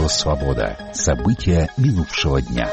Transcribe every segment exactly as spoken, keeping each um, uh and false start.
Радио «Свобода». События минувшего дня.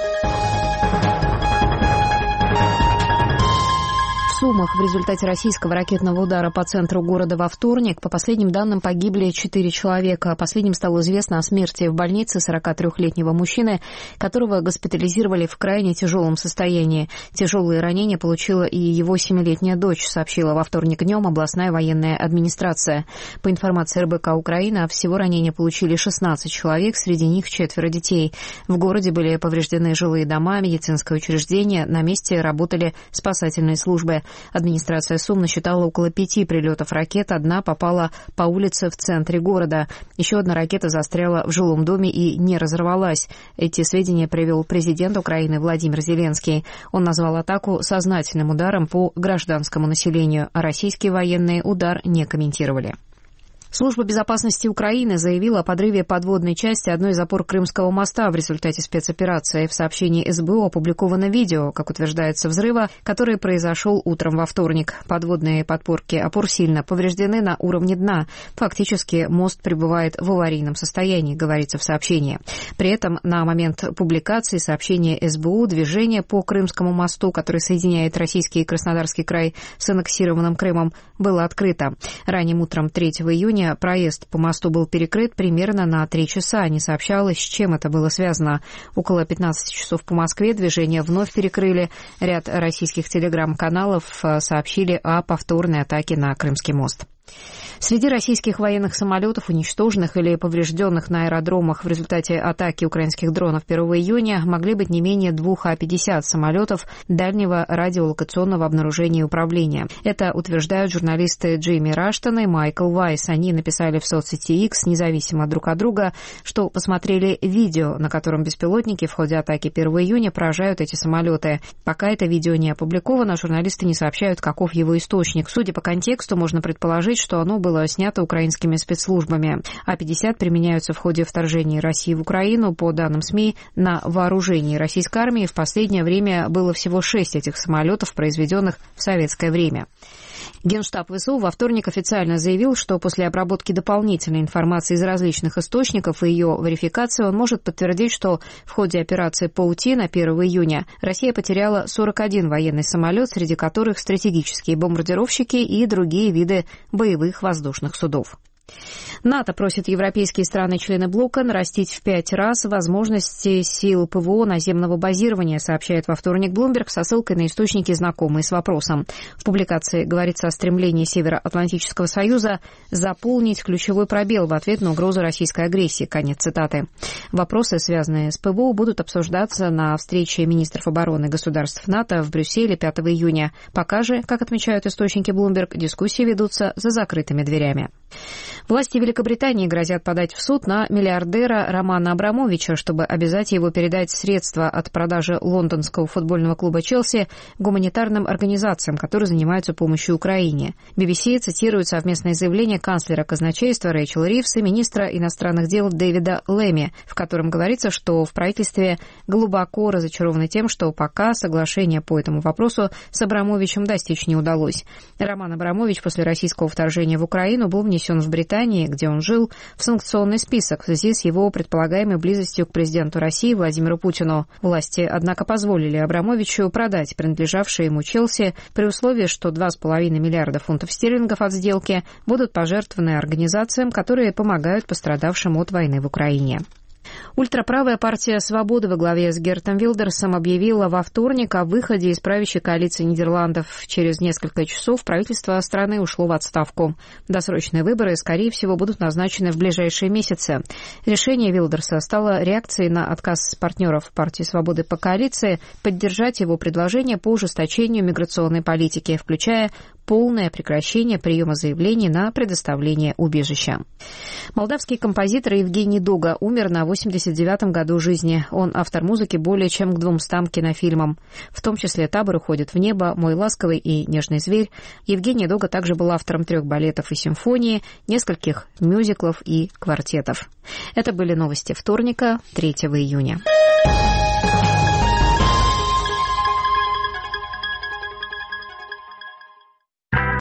В Сумах в результате российского ракетного удара по центру города во вторник, по последним данным, погибли четыре человека. Последним стало известно о смерти в больнице сорокатрёхлетнего мужчины, которого госпитализировали в крайне тяжелом состоянии. Тяжелые ранения получила и его семилетняя дочь, сообщила во вторник днем областная военная администрация. По информации эр бэ ка Украина, всего ранения получили шестнадцать человек, среди них четверо детей. В городе были повреждены жилые дома, медицинское учреждение, на месте работали спасательные службы. Администрация Сум насчитала около пяти прилетов ракет, одна попала по улице в центре города. Еще одна ракета застряла в жилом доме и не разорвалась. Эти сведения привел президент Украины Владимир Зеленский. Он назвал атаку сознательным ударом по гражданскому населению, а российские военные удар не комментировали. Служба безопасности Украины заявила о подрыве подводной части одной из опор Крымского моста в результате спецоперации. В сообщении эс бэ о опубликовано видео, как утверждается, взрыва, который произошел утром во вторник. Подводные подпорки опор сильно повреждены на уровне дна. Фактически мост пребывает в аварийном состоянии, говорится в сообщении. При этом на момент публикации сообщения эс бэ о движение по Крымскому мосту, который соединяет российский и Краснодарский край с аннексированным Крымом, было открыто. Ранним утром третьего июня проезд по мосту был перекрыт примерно на три часа. Не сообщалось, с чем это было связано. Около пятнадцати часов по Москве движение вновь перекрыли. Ряд российских телеграм-каналов сообщили о повторной атаке на Крымский мост. Среди российских военных самолетов, уничтоженных или поврежденных на аэродромах в результате атаки украинских дронов первого июня, могли быть не менее двух А пятьдесят самолетов дальнего радиолокационного обнаружения и управления. Это утверждают журналисты Джейми Раштон и Майкл Вайс. Они написали в соцсети X, независимо друг от друга, что посмотрели видео, на котором беспилотники в ходе атаки первого июня поражают эти самолеты. Пока это видео не опубликовано, журналисты не сообщают, каков его источник. Судя по контексту, можно предположить, что оно было было снято украинскими спецслужбами. А пятьдесят применяются в ходе вторжения России в Украину. По данным СМИ, на вооружении российской армии в последнее время было всего шесть этих самолетов, произведенных в советское время. Генштаб вэ эс у во вторник официально заявил, что после обработки дополнительной информации из различных источников и ее верификации он может подтвердить, что в ходе операции «Паутина» первого июня Россия потеряла сорок один военный самолет, среди которых стратегические бомбардировщики и другие виды боевых воздушных судов. НАТО просит европейские страны-члены блока нарастить в пять раз возможности сил пэ вэ о наземного базирования, сообщает во вторник Bloomberg со ссылкой на источники, знакомые с вопросом. В публикации говорится о стремлении Североатлантического союза заполнить ключевой пробел в ответ на угрозу российской агрессии. Конец цитаты. Вопросы, связанные с пэ вэ о, будут обсуждаться на встрече министров обороны государств НАТО в Брюсселе пятого июня. Пока же, как отмечают источники Bloomberg, дискуссии ведутся за закрытыми дверями. Власти Великобритании грозят подать в суд на миллиардера Романа Абрамовича, чтобы обязать его передать средства от продажи лондонского футбольного клуба «Челси» гуманитарным организациям, которые занимаются помощью Украине. би би си цитирует совместное заявление канцлера казначейства Рэйчел Ривз и министра иностранных дел Дэвида Лэми, в котором говорится, что в правительстве глубоко разочарованы тем, что пока соглашение по этому вопросу с Абрамовичем достичь не удалось. Роман Абрамович после российского вторжения в Украину был внесен в Британию, где он жил, в санкционный список в связи с его предполагаемой близостью к президенту России Владимиру Путину. Власти, однако, позволили Абрамовичу продать принадлежавшее ему «Челси» при условии, что два с половиной миллиарда фунтов стерлингов от сделки будут пожертвованы организациям, которые помогают пострадавшим от войны в Украине. Ультраправая партия «Свобода» во главе с Гертом Вилдерсом объявила во вторник о выходе из правящей коалиции Нидерландов. Через несколько часов правительство страны ушло в отставку. Досрочные выборы, скорее всего, будут назначены в ближайшие месяцы. Решение Вилдерса стало реакцией на отказ партнеров партии «Свободы» по коалиции поддержать его предложение по ужесточению миграционной политики, включая полное прекращение приема заявлений на предоставление убежища. Молдавский композитор Евгений Дога умер на восемьдесят девятом году жизни. Он автор музыки более чем к двумстам кинофильмам, в том числе «Табор уходит в небо», «Мой ласковый» и «Нежный зверь». Евгений Дога также был автором трех балетов и симфонии, нескольких мюзиклов и квартетов. Это были новости вторника, третьего июня.